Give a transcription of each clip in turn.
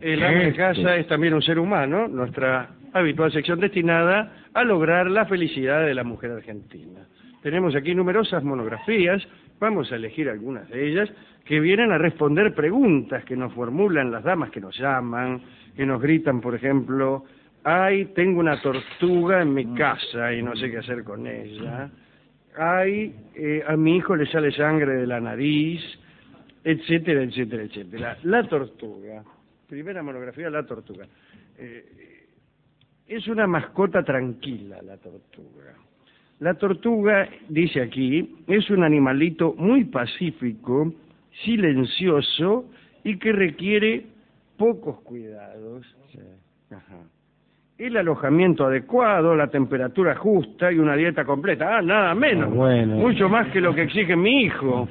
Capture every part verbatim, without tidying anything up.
El ama de casa es también un ser humano, nuestra habitual sección destinada a lograr la felicidad de la mujer argentina. Tenemos aquí numerosas monografías, vamos a elegir algunas de ellas, que vienen a responder preguntas que nos formulan las damas que nos llaman, que nos gritan, por ejemplo, ay, tengo una tortuga en mi casa y no sé qué hacer con ella. Ay, eh, a mi hijo le sale sangre de la nariz, etcétera, etcétera, etcétera. La tortuga, primera monografía, la tortuga. Eh, es una mascota tranquila, la tortuga. La tortuga, dice aquí, es un animalito muy pacífico, silencioso y que requiere pocos cuidados. Sí. Ajá. El alojamiento adecuado, la temperatura justa y una dieta completa. Ah, nada menos. Ah, bueno. Mucho más que lo que exige mi hijo.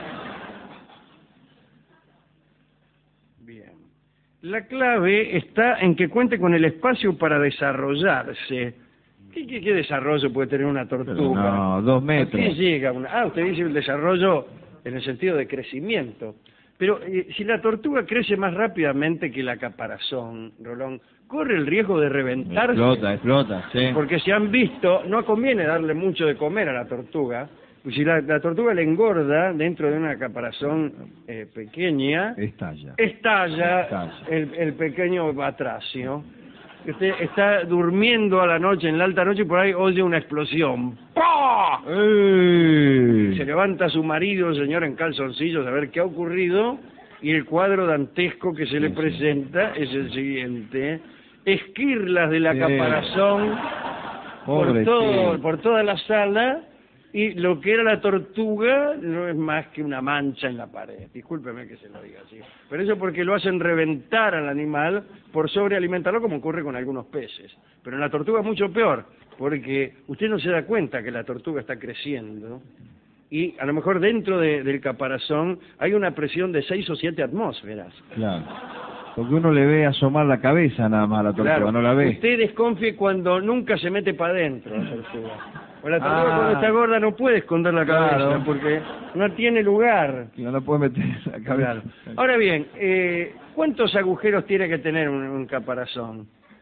Bien. La clave está en que cuente con el espacio para desarrollarse. ¿Qué, qué, qué desarrollo puede tener una tortuga? Pero no, dos metros. ¿A qué llega una? Ah, usted dice el desarrollo en el sentido de crecimiento. Pero eh, si la tortuga crece más rápidamente que la caparazón, Rolón, corre el riesgo de reventarse. Explota, explota, sí. Porque se han visto, no conviene darle mucho de comer a la tortuga, pues si la, la tortuga le engorda dentro de una caparazón eh, pequeña, estalla, estalla, estalla. El, el pequeño batracio. Usted está durmiendo a la noche, en la alta noche, y por ahí oye una explosión. ¡Pah! ¡Ey! Se levanta su marido, señor, en calzoncillos, a ver qué ha ocurrido, y el cuadro dantesco que se sí, le presenta sí. es el siguiente. Esquirlas de la sí. caparazón por, todo, por toda la sala, y lo que era la tortuga no es más que una mancha en la pared. Discúlpeme que se lo diga así. Pero eso porque lo hacen reventar al animal por sobrealimentarlo, como ocurre con algunos peces. Pero en la tortuga es mucho peor, porque usted no se da cuenta que la tortuga está creciendo, y a lo mejor dentro de, del caparazón hay una presión de seis o siete atmósferas. Claro. Porque uno le ve asomar la cabeza nada más a la tortuga, claro, no la ve. Usted desconfíe cuando nunca se mete para adentro la tortuga. O la tortuga ah, cuando está gorda no puede esconder la cabeza, claro. porque no tiene lugar. Y no la puede meter en la cabeza. Claro. Ahora bien, eh, ¿cuántos agujeros tiene que tener un, un caparazón?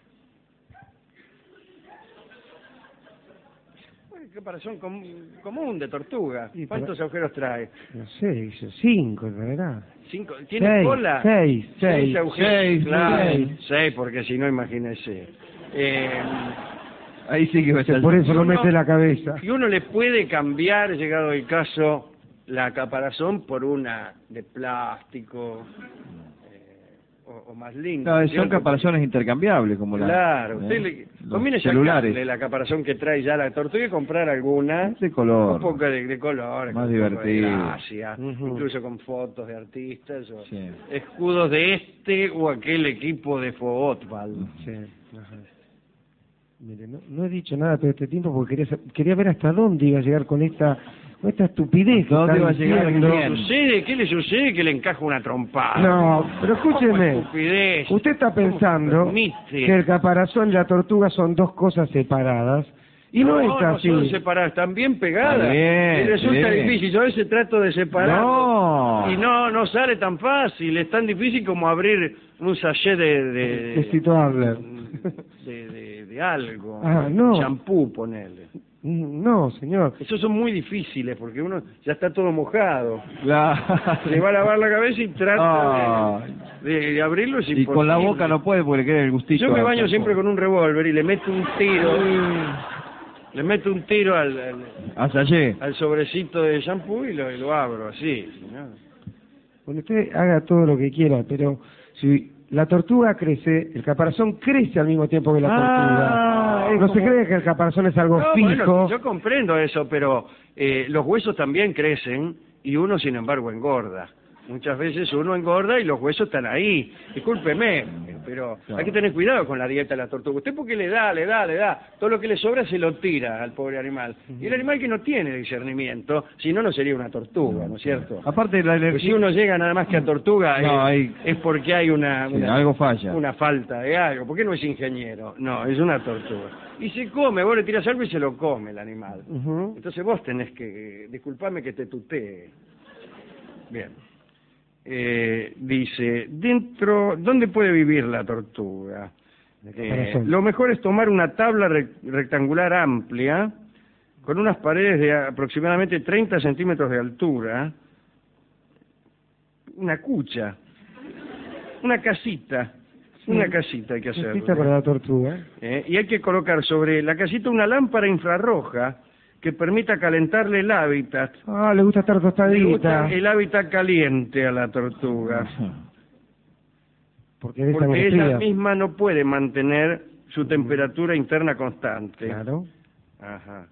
Caparazón com común de tortuga. Sí, ¿cuántos agujeros trae? No sé, dice cinco, en realidad. ¿Cinco? ¿Tiene seis, cola? Seis, seis. Seis agujeros. Seis, claro. seis. Seis, porque si no, imagínese. Eh, Ahí sí que va a estar. Por eso uno, lo mete la cabeza. Y uno le puede cambiar, llegado el caso, la caparazón por una de plástico. O, o más linda. No, son caparazones intercambiables, como la... Claro, ¿eh? usted le conviene celulares. sacarle la caparazón que trae ya la tortuga y comprar alguna de color, un poco de, de color, más divertido, gracia, uh-huh. incluso con fotos de artistas o sí. escudos de este o aquel equipo de fútbol. Sí. Ajá. Mire, no, no he dicho nada todo este tiempo porque quería, quería ver hasta dónde iba a llegar con esta, con esta estupidez. ¿Dónde iba a llegar? ¿Qué sucede? ¿Qué le sucede? Que le encaja una trompada. No, pero escúcheme. Usted está pensando que el caparazón y la tortuga son dos cosas separadas. Y no, no es así. No son separadas, están bien pegadas. Bien, y resulta bien. difícil. Yo a veces trato de separar. No. Y no, no sale tan fácil. Es tan difícil como abrir un sachet de... de, de, de, de, de algo. Ah, no. Champú, ponele. No, señor. Esos son muy difíciles porque uno ya está todo mojado. Claro. Le va a lavar la cabeza y trata oh. de, de, de abrirlo. Es y imposible. Con la boca no puede porque queda el gustito. Yo me baño siempre con un revólver y le meto un tiro. Le meto un tiro al, al, al sobrecito de shampoo y lo, y lo abro así. ¿No? Bueno, usted haga todo lo que quiera, pero si la tortuga crece, el caparazón crece al mismo tiempo que la ah, tortuga. No como... se cree que el caparazón es algo no, fijo. Bueno, yo comprendo eso, pero eh, los huesos también crecen y uno, sin embargo, engorda. Muchas veces uno engorda y los huesos están ahí. Discúlpeme, pero claro. hay que tener cuidado con la dieta de la tortuga. Usted porque le da, le da, le da. Todo lo que le sobra se lo tira al pobre animal. Uh-huh. Y el animal que no tiene discernimiento, si no, no sería una tortuga, ¿no es cierto? Aparte, la energía... Pues si uno llega nada más que a tortuga, no, es, hay... es porque hay una, sí, una... algo falla. Una falta de algo. ¿Por qué no es ingeniero? No, es una tortuga. Y se come, vos le tirás algo y se lo come el animal. Uh-huh. Entonces vos tenés que... Disculpame que te tutee. Bien. eh, dice, dentro, ¿dónde puede vivir la tortuga? Eh, lo mejor es tomar una tabla re rectangular amplia, con unas paredes de aproximadamente treinta centímetros de altura, una cucha, una casita, sí, una casita hay que hacer. Casita para la tortuga. Eh, y hay que colocar sobre la casita una lámpara infrarroja que permita calentarle el hábitat. Ah, le gusta estar tostadita. Le gusta el hábitat caliente a la tortuga. Porque, Porque ella misma no puede mantener su temperatura interna constante. Claro. Ajá.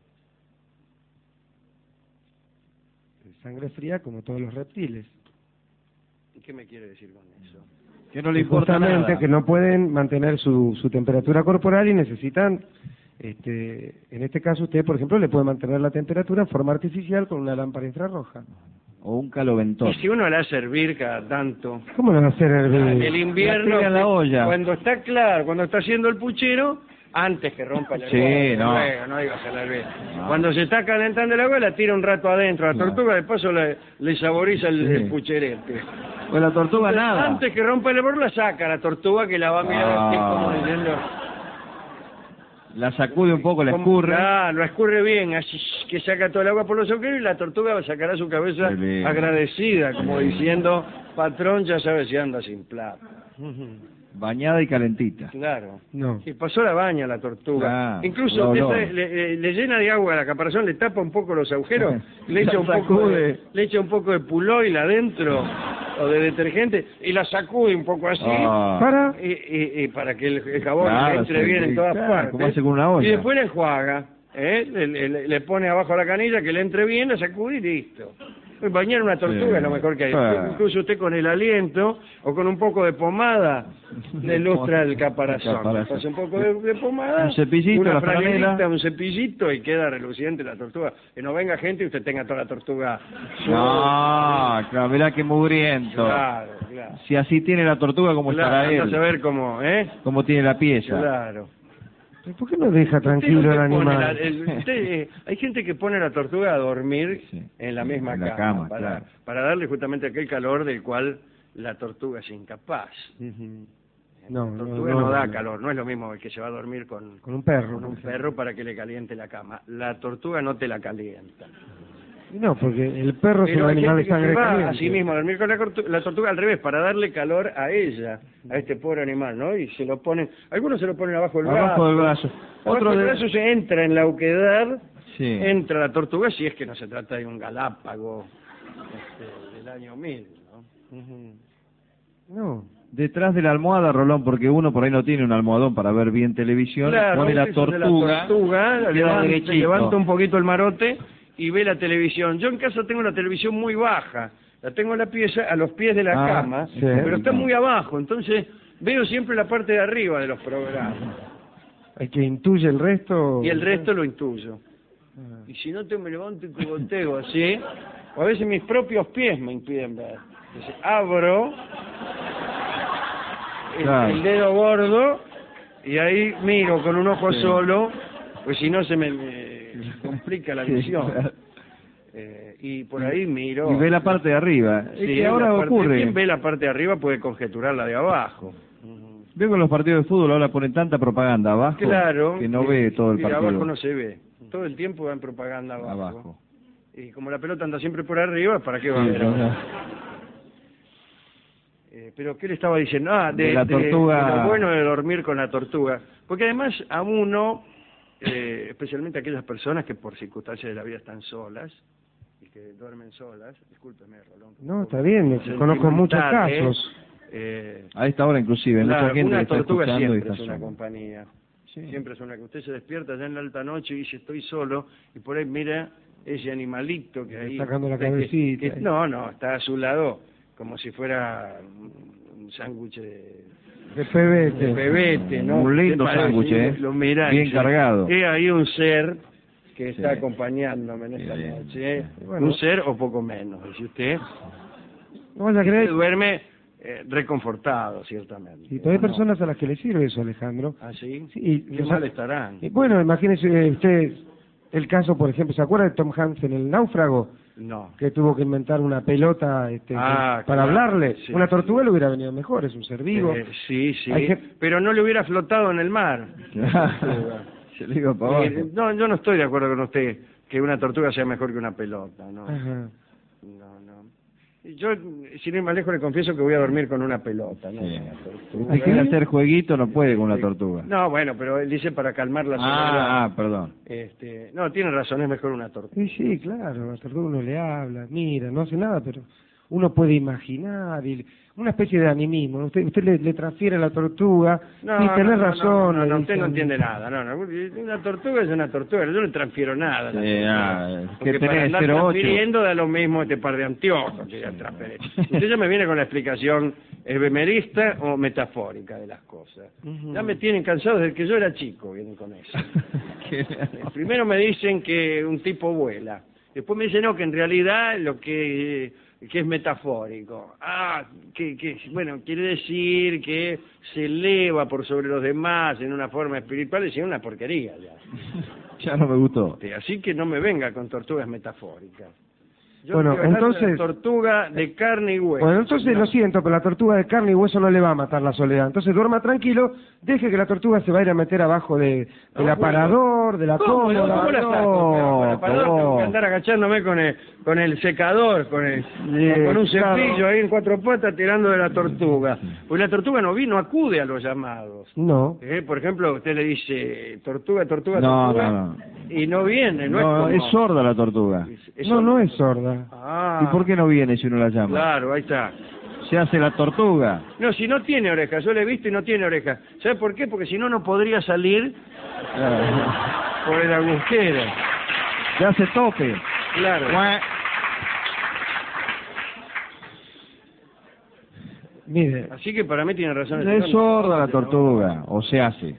Sangre fría como todos los reptiles. ¿Y qué me quiere decir con eso? Que no le importa nada. Que no pueden mantener su, su temperatura corporal y necesitan, este, en este caso usted, por ejemplo, le puede mantener la temperatura en forma artificial con una lámpara infrarroja. O un caloventor. Y si uno la hace hervir cada tanto. ¿Cómo le va a hacer hervir? El invierno, la, la olla. Cuando está claro, cuando está haciendo el puchero, antes que rompa el agua. Sí, no. Luego, no digas el hervir. No. Cuando se está calentando el agua, la tira un rato adentro. La no. tortuga, de paso, le, le saboriza el, sí. el pucherete. Pues la tortuga Entonces, nada. Antes que rompa el hervor, la saca la tortuga, que la va a mirar ah. así como diciendo... La sacude un poco, la escurre. Ah, lo escurre bien, así que saca todo el agua por los agujeros y la tortuga sacará su cabeza agradecida, como diciendo, patrón, ya sabes si anda sin plata. Bañada y calentita. Claro. No. Y pasó la baña la tortuga. Ah, Incluso no, no. Le, le, le llena de agua la caparazón, le tapa un poco los agujeros, le echa un poco de, le echa un poco de puloil adentro o de detergente y la sacude un poco así ah. para y, y, y para que el, el jabón claro, entre sí, bien en todas claro, partes. como hace con una olla. Y después le enjuaga, ¿eh? le, le, le pone abajo la canilla que le entre bien, la sacude y listo. Bañar una tortuga sí, es lo mejor que hay. Claro. Incluso usted con el aliento o con un poco de pomada le ilustra el caparazón. caparazón. Pasa un poco de, de pomada, un cepillito, una la franelita, un cepillito y queda reluciente la tortuga. Que no venga gente y usted tenga toda la tortuga. No, claro, mirá qué mugriento. Claro, claro. Si así tiene la tortuga, ¿cómo claro, estará él? A saber cómo, ¿eh? Cómo tiene la pieza. Claro. ¿Por qué no deja tranquilo el animal? La, el, usted, eh, hay gente que pone a la tortuga a dormir sí, en la misma en la cama, cama para, claro. para darle justamente aquel calor del cual la tortuga es incapaz. Uh-huh. No, la tortuga no, no, no da no. calor, no es lo mismo que se va a dormir con, con un perro. Con un perro para que le caliente la cama. La tortuga no te la calienta. No, porque el perro Pero es un animal de sangre caliente. Así mismo, a dormir con la, la tortuga al revés, para darle calor a ella, a este pobre animal, ¿no? Y se lo ponen, algunos se lo ponen abajo del brazo. Abajo del brazo. Otro Otro del de... brazo se entra en la oquedad, sí. entra la tortuga, si es que no se trata de un galápago este, del año mil, ¿no? Uh-huh. No. Detrás de la almohada, Rolón, porque uno por ahí no tiene un almohadón para ver bien televisión, claro, pone la tortuga, la tortuga levanta, levanta un poquito el marote y ve la televisión. Yo en casa tengo una televisión muy baja, la tengo en la pieza, a los pies de la ah, cama, sí, pero está muy abajo, entonces veo siempre la parte de arriba de los programas. ¿El que intuye el resto? Y el resto lo intuyo. Ah. Y si no te me levanto y cogoteo así, o a veces mis propios pies me impiden ver. Entonces abro el, claro. el dedo gordo y ahí miro con un ojo sí. solo, pues si no se me, me complica la visión. Sí. Eh, y por ahí miro... Y ve la parte de arriba. Sí, y ahora parte, ocurre... Quien ve la parte de arriba puede conjeturar la de abajo. Veo que los partidos de fútbol ahora ponen tanta propaganda abajo claro, que no y, ve todo el partido. Abajo no se ve. Todo el tiempo va en propaganda abajo. abajo. Y como la pelota anda siempre por arriba, ¿para qué va sí, a ver ahora? Eh, pero ¿qué le estaba diciendo? Ah, de, de la tortuga. De, de lo bueno de dormir con la tortuga. Porque además a uno, eh, especialmente aquellas personas que por circunstancias de la vida están solas, y que duermen solas, discúlpeme, Rolón. No, está bien, conozco muchos casos. Eh, a esta hora inclusive, claro, mucha gente una está tortuga escuchando siempre y es está una sola. compañía. Sí. Siempre es una que usted se despierta ya en la alta noche y dice estoy solo, y por ahí mira ese animalito que ahí... Sacando la cabecita. Que, que, no, no, está a su lado como si fuera un sándwich de... De pebete. De pebete, ¿no? Un lindo sándwich, ¿eh? Lo mirá, bien cargado. Es ahí un ser que está sí. acompañándome en esta sí, noche. ¿eh? Bueno. Un ser o poco menos, dice usted. No vaya a creer. Duerme eh, reconfortado, ciertamente. Y todavía hay no? personas a las que le sirve eso, Alejandro. ¿Ah, sí? Sí. Y qué mal estarán. Y bueno, imagínese usted el caso, por ejemplo, ¿se acuerda de Tom Hanks en El Náufrago? No. que tuvo que inventar una pelota este, Ah, para claro, hablarle. sí, una sí. tortuga le hubiera venido mejor, es un ser vivo. Eh, sí, sí, Hay que- pero no le hubiera flotado en el mar. Se le iba para Eh, abajo. no, yo no estoy de acuerdo con usted que una tortuga sea mejor que una pelota, no. Ajá. No, no. Yo, sin ir más lejos, le confieso que voy a dormir con una pelota, ¿no? Sí. Una tortuga. Hay que hacer jueguito, no puede con una tortuga. No, bueno, pero él dice para calmar la soledad. Ah, ah, perdón. Este, no, tiene razón, es mejor una tortuga. Sí, sí, claro, la tortuga uno le habla, mira, no hace nada, pero uno puede imaginar, y una especie de animismo. Usted, usted le, le transfiere a la tortuga, No, y tenés no, no, razón. no, no, le no, usted dice, no entiende nada, no, no. Una tortuga es una tortuga, yo no le transfiero nada. a la Sí, tortuga. ah, Porque ¿qué para tenés? andar cero ocho. transfiriendo da lo mismo este par de anteojos que ya transfiere. Usted ya me viene con la explicación efemerista o metafórica de las cosas. Ujú. Ya me tienen cansado desde que yo era chico, vienen con eso. Primero me dicen que un tipo vuela, después me dicen no, que en realidad lo que, que es metafórico. Ah, que, que bueno, quiere decir que se eleva por sobre los demás en una forma espiritual, es una porquería ya. Ya no me gustó. Así que no me venga con tortugas metafóricas. Yo Bueno, quiero hablar de entonces- la tortuga de carne y hueso. Bueno, entonces ¿no? lo siento, pero la tortuga de carne y hueso no le va a matar la soledad. Entonces duerma tranquilo, deje que la tortuga se va a ir a meter abajo de, No, del aparador, de la ¿Cómo? ¿Cómo cómoda. la saco? no, Pero para tengo no. que andar agachándome con el, con el secador, con, el, Sí, con un claro. cepillo ahí en cuatro patas tirando de la tortuga. Pues la tortuga no vino, acude a los llamados. No. Eh, Por ejemplo, usted le dice tortuga, tortuga, No, tortuga, no, no. y no viene, no, No, es es como... sorda la tortuga. es- es No, sorda. no es sorda. Ah, ¿Y por qué no viene si uno la llama? Claro, ahí está. Se hace la tortuga. No, si no tiene orejas, yo le he visto y no tiene orejas. ¿Sabe por qué? Porque si no, no podría salir por el agujero. Se hace tope. Claro. Mire, Así que para mí tiene razón. el Es señor. sorda la tortuga, o se hace.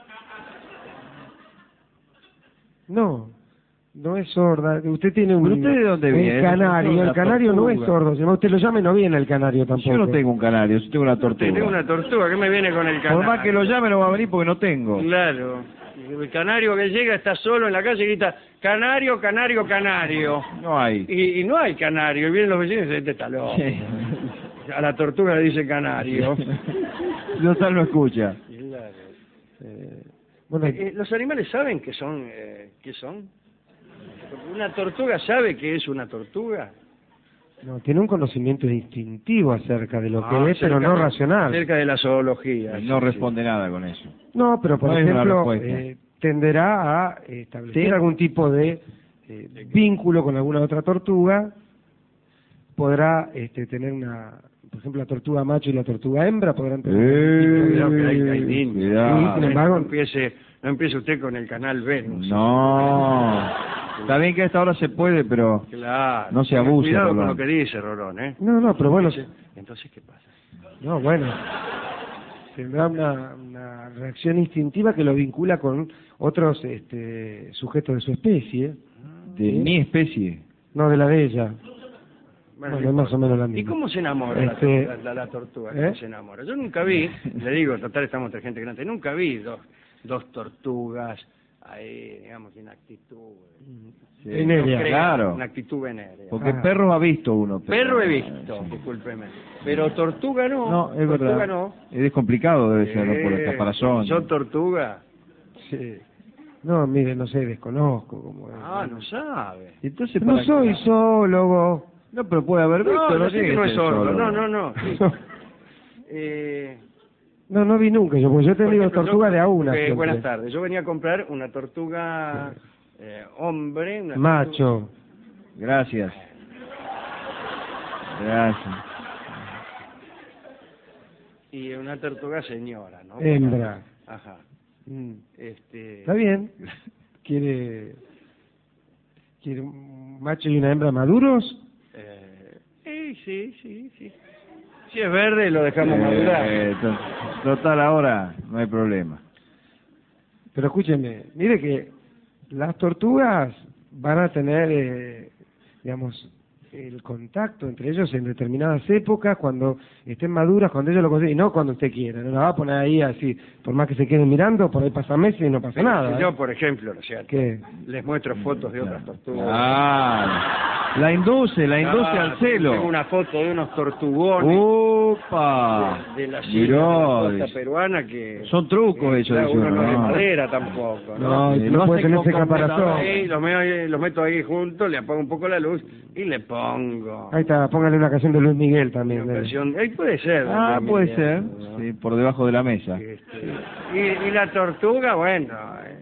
no, no es sorda. Usted tiene un, ¿Pero usted de dónde un viene? canario. La El canario no es tortuga. sordo. Si no usted lo llame, no viene el canario tampoco. Yo no tengo un canario, yo tengo una tortuga. Tengo una tortuga, ¿qué me viene con el Por canario? más que lo llame no va a venir porque no tengo. Claro. El canario que llega está solo en la calle y grita, canario, canario, canario. No hay. Y, y no hay canario, y vienen los vecinos y dicen, este está loco. Sí. A la tortuga le dice canario. No tal no escucha. Claro. Eh, bueno, Eh, ¿Los animales saben qué son? Eh, ¿Qué son? Porque una tortuga sabe que es una tortuga. no, tiene un conocimiento instintivo acerca de lo que Ah, es, pero cerca no de- racional. Cerca de la zoología. No sí, responde nada con eso. No, pero por No es una ejemplo, respuesta. eh, tenderá a establecer Sí. algún tipo de eh, vínculo con alguna otra tortuga. Podrá este, tener una, por ejemplo, la tortuga macho y la tortuga hembra podrán tener. Eh, Cuidado que hay, hay niños. cuidado. Sí, sin embargo- no empiece, no empiece usted con el canal Venus. No. Está bien que a esta hora se puede, pero Claro. No se Tenga abuse, Cuidado con Rolón. lo que dice Rolón, ¿eh? No, no, pero bueno, Entonces, ¿qué pasa? no, bueno, tendrá una, una reacción instintiva que lo vincula con otros este, sujetos de su especie, de Sí. mi especie. no de la de ella. Bueno, Bueno, no es más o menos la ¿Y misma. cómo se enamora la- Este, la, la- la tortuga? ¿eh? ¿Cómo se enamora? Yo nunca vi, le digo, total estamos entre gente grande, nunca vi dos, dos tortugas ahí, digamos, en actitud. Sí, Venérea. no creo, claro. En actitud venérea. Porque Ah. perros ha visto uno. pero- Perro he visto, discúlpeme. Pero tortuga no. No, es tortuga verdad. no. Es complicado debe ser, ¿no? Por el Eh, caparazón. ¿Son tortuga? Sí. No, mire, no sé, desconozco cómo es. Ah, no sabe. Entonces, No ¿para soy qué? zoólogo. No, pero puede haber visto. No, no sé tiene que no que es ser sordo. solo. No, no, no. Sí. Eh, No, no vi nunca yo, porque yo he por tenido ejemplo, tortuga yo- de a una. eh, siempre. buenas tardes. Yo venía a comprar una tortuga eh, hombre. Una Macho. Gracias. Gracias. Y una tortuga señora, ¿no? Hembra. Ajá. Mm. Este, Está bien. ¿Quiere, quiere un macho y una hembra maduros? Eh, eh, sí, sí, sí. Si es verde, lo dejamos Eh, madurar. eh, to- total, ahora no hay problema. Pero escúcheme, mire que las tortugas van a tener, eh, digamos, el contacto entre ellos en determinadas épocas, cuando estén maduras, cuando ellos lo consiguen, y no cuando usted quiera. No la va a poner ahí así, por más que se queden mirando, por ahí pasa meses y no pasa nada. Yo, ¿eh? por ejemplo, o sea, ¿Qué? les muestro fotos de otras tortugas. Ah, la induce, la induce Ah, al celo. Tengo una foto de unos tortugones ¡Upa! de, de la Mirá, sierra de la costa es- peruana que... Son trucos eh, ellos, claro, dice uno no uno, es de ¿no? madera tampoco, ¿no? No, Eh, y lo no puede hacen tener con ese caparazón. computadora. Sí, los, me- los meto ahí juntos, le apago un poco la luz y le pongo Ahí está, póngale una canción de Luis Miguel también. una dale. versión... Ahí puede ser. Ah, de puede Miguel, ser, ¿no? sí, por debajo de la mesa. Este, y, y la tortuga, bueno, eh,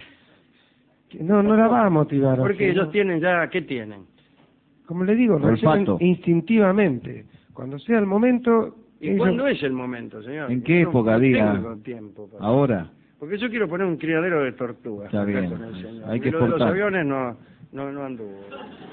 No, no la va a motivar. porque así, ellos ¿no? tienen ya, ¿qué tienen? Como le digo, reaccionan Olfato. instintivamente. Cuando sea el momento... ¿Y ellos- cuándo es el momento, señor? ¿En qué No- época, no diga? tengo tiempo para- Ahora. Porque yo quiero poner un criadero de tortugas. Está acá bien, con el señor. hay Y que lo de los exportar. aviones no, no, no anduvo.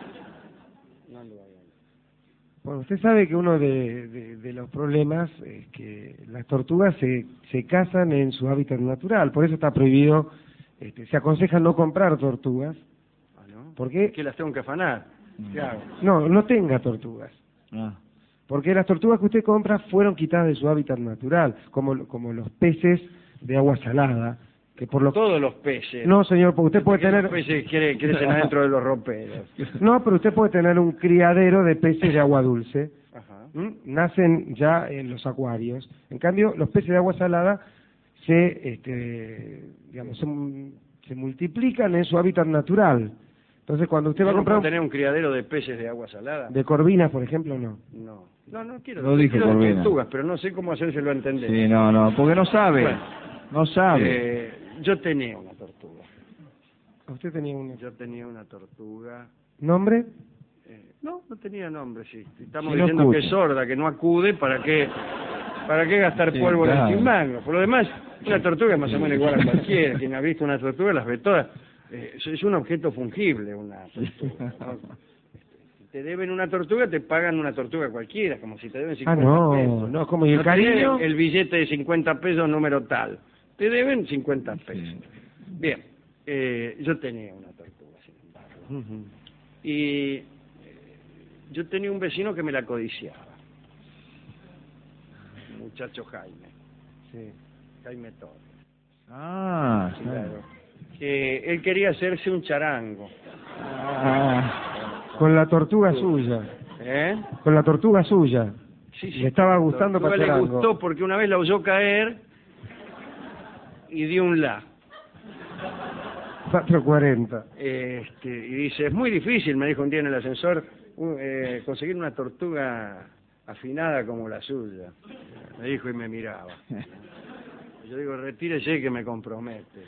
No anduvo bien. Bueno, usted sabe que uno de, de- de los problemas es que las tortugas se, se cazan en su hábitat natural, por eso está prohibido, este, se aconseja no comprar tortugas, Ah, ¿no? porque Que las tengo que afanar. ¿Qué hago? no, no tenga tortugas, Ah. porque las tortugas que usted compra fueron quitadas de su hábitat natural, como, como los peces de agua salada, que por lo Todos los peces. no, señor, porque usted puede Porque tener los peces cre- crecen adentro de los roperos. no, pero usted puede tener un criadero de peces de agua dulce. Ajá. ¿Mm? Nacen ya en los acuarios. En cambio, los peces de agua salada se, este, digamos, se, mu- se multiplican en su hábitat natural. Entonces, cuando usted va a ¿Yo no comprar puedo un- tener un criadero de peces de agua salada? de corvinas, por ejemplo, no. No. No, no quiero. Lo dijo quiero de Corvina. tortugas, pero no sé cómo hacérselo entender. Sí, no, no, porque no sabe. Bueno. No sabe. Eh, yo tenía una tortuga. Usted tenía un Yo tenía una tortuga. nombre. Eh, no, no tenía nombre, sí. Estamos Sí, no diciendo que es escucha. sorda, que no acude, ¿para qué, para qué gastar Sí, polvo claro. en el chimango? Por lo demás, una tortuga es más o menos igual a cualquiera. Quien ha visto una tortuga las ve todas. Eh, es un objeto fungible una tortuga, ¿no? Si te deben una tortuga, te pagan una tortuga cualquiera, como si te deben Ah, cincuenta no, pesos. no, como y el No te cariño. deben el billete de cincuenta pesos número tal. Te deben cincuenta pesos. Bien, eh, yo tenía una tortuga, sin embargo. Ujú. Y eh, yo tenía un vecino que me la codiciaba. El muchacho Jaime, Sí. Jaime Torres. Ah, Claro. Que él quería hacerse un charango. Ah. Con la tortuga suya. ¿Eh? Con la tortuga suya. Sí, Le estaba gustando La tortuga para le charango. gustó porque una vez la oyó caer y dio un la. cuatro cuarenta. Este, y dice, es muy difícil, me dijo un día en el ascensor, u- eh, conseguir una tortuga afinada como la suya. Me dijo y me miraba. Yo digo, retírese que me compromete.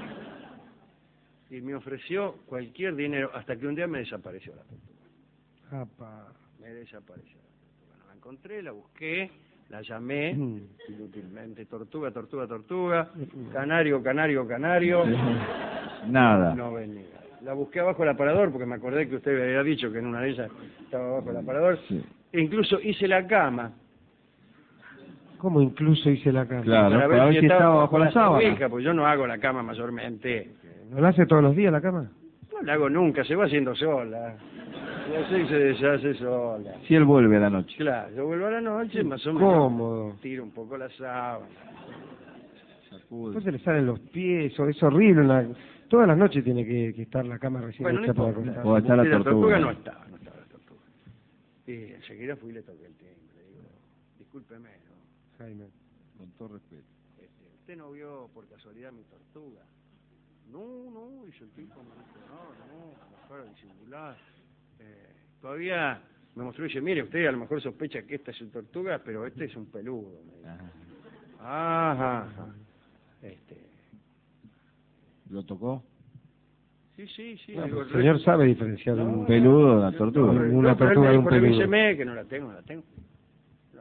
Y me ofreció cualquier dinero, hasta que un día me desapareció la tortuga. Apa. Me desapareció la tortuga. No la encontré, la busqué, la llamé, Mm. inútilmente, tortuga, tortuga, tortuga, canario, canario, canario. Nada. No venía. La busqué abajo del aparador porque me acordé que usted me había dicho que en una de ellas estaba abajo del aparador. Sí. E incluso hice la cama ¿Cómo incluso hice la cama? Claro, para ver si estaba bajo la sábana. cobija, pues yo no hago la cama mayormente. ¿No la hace todos los días la cama? No la hago nunca, se va haciendo sola. Se hace y se deshace sola. Si él vuelve a la noche. Claro, yo vuelvo a la noche, más o menos. Cómodo. Tiro un poco la sábana. Después se le salen los pies, o es horrible. una- Todas las noches tiene que, que estar la cama recién Bueno, no hecha para importa. acostarse. O está la Y tortuga. no estaba, no estaba la tortuga. Y enseguida fui y le toqué el timbre. Le digo, discúlpeme, ¿no? Jaime. Con todo respeto. Este, ¿usted no vio por casualidad mi tortuga? No, no, dice el tipo, me dijo, no, no, como para disimular. Eh, todavía me mostró y dice, mire, usted a lo mejor sospecha que esta es su tortuga, pero este es un peludo. Me dijo. Ajá. Ajá, ajá. Este, ¿Lo tocó? sí, sí, sí. Bueno, digo, el señor sabe diferenciar No, un Un peludo de la no, tortuga. no, Una no, pero tortuga él de me un dijo, peludo. revíseme, que no la tengo, no la tengo. No.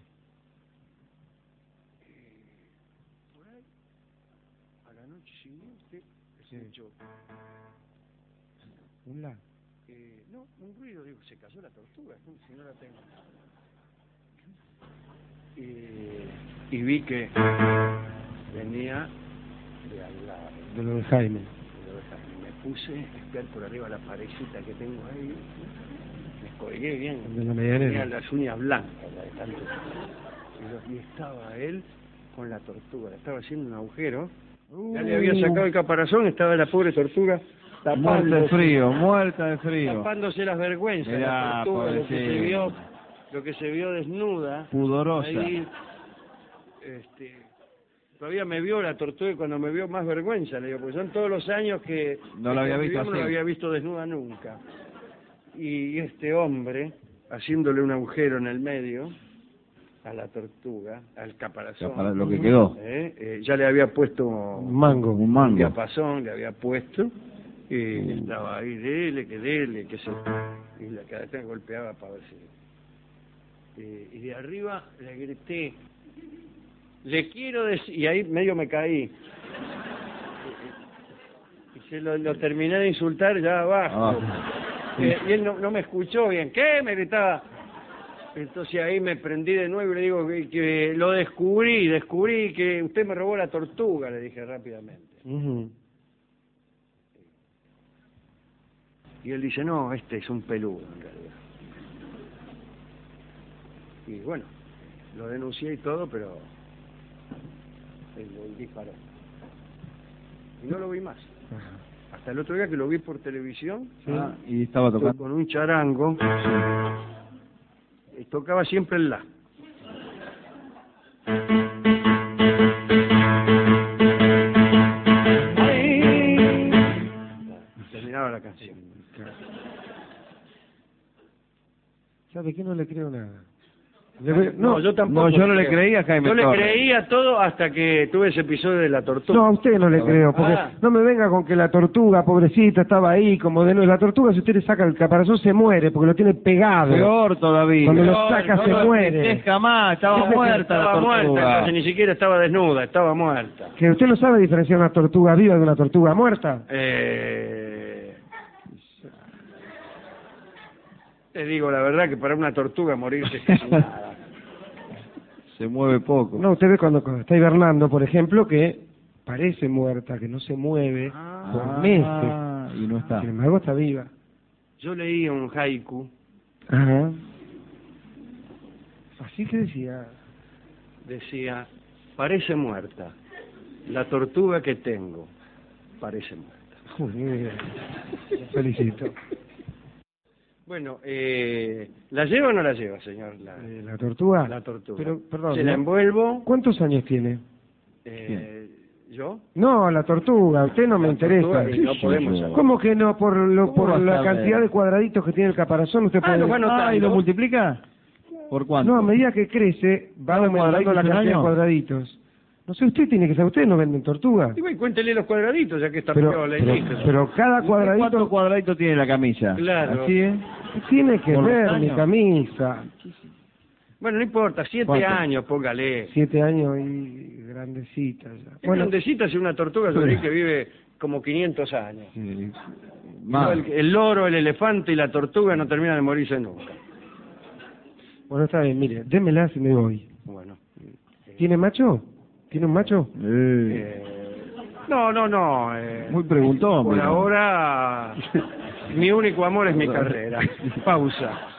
Eh, por ahí, a la noche siguiente, escucho, Un la. eh, no, un ruido, digo, se cayó la tortuga, ¿no? Si no la tengo. Y, y vi que venía de al lado. De lo de Jaime. Y me puse a espiar por arriba la parecita que tengo ahí. me colgué bien, De la medianera. tenía las uñas blancas, la de tanto. Y, lo- y estaba él con la tortuga, le estaba haciendo un agujero, ya le había sacado el caparazón, estaba la pobre tortuga Muerta de tapándose, frío, muerta de frío. tapándose las vergüenzas, Mirá, la tortuga, lo que se pobrecita. vio, lo que se vio desnuda, Pudorosa. ahí, este, todavía me vio la tortuga y cuando me vio más vergüenza, le digo, pues son todos los años que No la había que visto convivimos, no así. la había visto desnuda nunca. Y este hombre, haciéndole un agujero en el medio a la tortuga, al caparazón, Para lo que quedó. ¿eh? Eh, ya le había puesto Un mango. Un un mango. diapasón, le había puesto, y estaba ahí, dele, que dele, que se... Y la cabeza golpeaba para ver si... Eh, y de arriba le grité, le quiero decir... Y ahí medio me caí. Y se lo, lo terminé de insultar ya abajo. Abajo. Eh, y él no, no me escuchó bien. ¿Qué? Me gritaba. Entonces ahí me prendí de nuevo y le digo que, que lo descubrí, descubrí que usted me robó la tortuga, le dije rápidamente. Ujú. Y él dice, no, este es un peludo en realidad. Y bueno, lo denuncié y todo, pero él lo disparó. Y no lo vi más. Ajá. Hasta el otro día que lo vi por televisión, Ah, y estaba tocando. con un charango, y tocaba siempre el la. Terminaba la canción. ¿Sabe qué? No le creo nada. Le ve- No, yo tampoco. no, yo no le creo. creía a Jaime Yo le Torres. creía todo hasta que tuve ese episodio de la tortuga. No, a usted no le creo, porque Ah. no me venga con que la tortuga, pobrecita, estaba ahí, como de nuevo. La tortuga, si usted le saca el caparazón, se muere, porque lo tiene pegado. Peor todavía. Cuando lo Peor, saca no se lo muere. entristezca más, estaba Dice que muerta la estaba muerta, tortuga. entonces ni siquiera estaba desnuda, estaba muerta. Que usted no sabe diferenciar una tortuga viva de una tortuga muerta. Eh... Te digo la verdad que para una tortuga morirse es casi nada. Se mueve poco. No, usted ve cuando, cuando está hibernando, por ejemplo, que parece muerta, que no se mueve Ah. por meses. Ah, y no está. Sin embargo, está viva. Yo leí un haiku, Ajá. Así que decía. decía, parece muerta, la tortuga que tengo parece muerta. Uy, muy bien. Lo felicito. Bueno, eh, ¿la lleva o no la lleva, señor? La, Eh, ¿La tortuga? la tortuga. Pero, perdón. Se la ¿no? envuelvo. ¿Cuántos años tiene? Eh, ¿Yo? No, la tortuga, usted no me La interesa. tortuga, y no podemos saber. ¿Cómo que no? Por lo, ¿Cómo por vas la a cantidad ver? de cuadraditos que tiene el caparazón, usted Ah, puede... lo va anotando. Ah, ¿y lo multiplica? ¿Por cuánto? No, a medida que crece, va ¿Cada aumentando la cuadradito es un cantidad de año? cuadraditos. No sé, usted tiene que saber, ustedes no venden tortuga. Y bueno, cuéntele los cuadraditos, ya que está Pero, pegado la pero, hijita. pero cada ¿Cuántos cuadradito cuadraditos tiene la camisa? Claro. Así es. tiene que por los ver mi años. camisa. Bueno, no importa, siete ¿Cuánto? años, póngale. Siete años y grandecita ya. Es grandecita, si una tortuga sobre que vive como quinientos años. Sí. No, Más. el, el loro, el elefante y la tortuga no terminan de morirse nunca. Bueno, está bien, mire, démela si me voy. Bueno. ¿Tiene macho? ¿Tiene un macho? Eh, Eh, no, no, no. eh, Muy preguntón. por mira. ahora, mi único amor es mi carrera. Pausa.